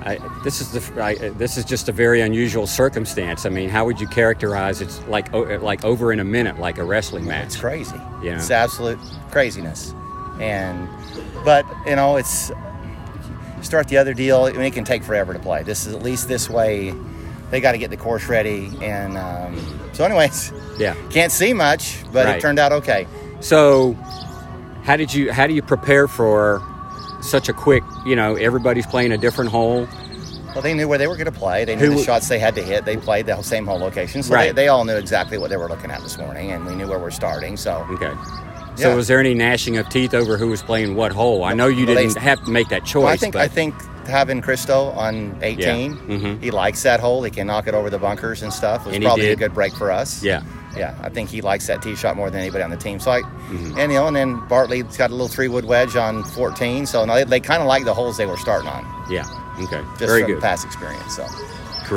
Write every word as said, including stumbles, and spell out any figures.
I, this is the I, this is just a very unusual circumstance. I mean, how would you characterize it? Like like over in a minute, like a wrestling match. It's crazy. Yeah, it's absolute craziness. And but you know, it's start the other deal. I mean, it can take forever to play. This is at least this way. They got to get the course ready, and um, so anyways, yeah, can't see much, but right. It turned out okay. So, how did you how do you prepare for such a quick? You know, everybody's playing a different hole. Well, they knew where they were going to play. They knew Who, the shots they had to hit. They played the same hole location, so right. they, they all knew exactly what they were looking at this morning, and we knew where we're starting. So okay. So yeah. was there any gnashing of teeth over who was playing what hole? I know you well, didn't they, have to make that choice. Well, I think but. I think having Cristo on eighteen, yeah. mm-hmm. he likes that hole. He can knock it over the bunkers and stuff. It was and he probably did. a good break for us. Yeah. Yeah, I think he likes that tee shot more than anybody on the team. So I, mm-hmm. and you know, and then Bartley's got a little three wood wedge on fourteen. So no, they, they kind of like the holes they were starting on. Yeah. Okay. Just Very from good. past experience. So.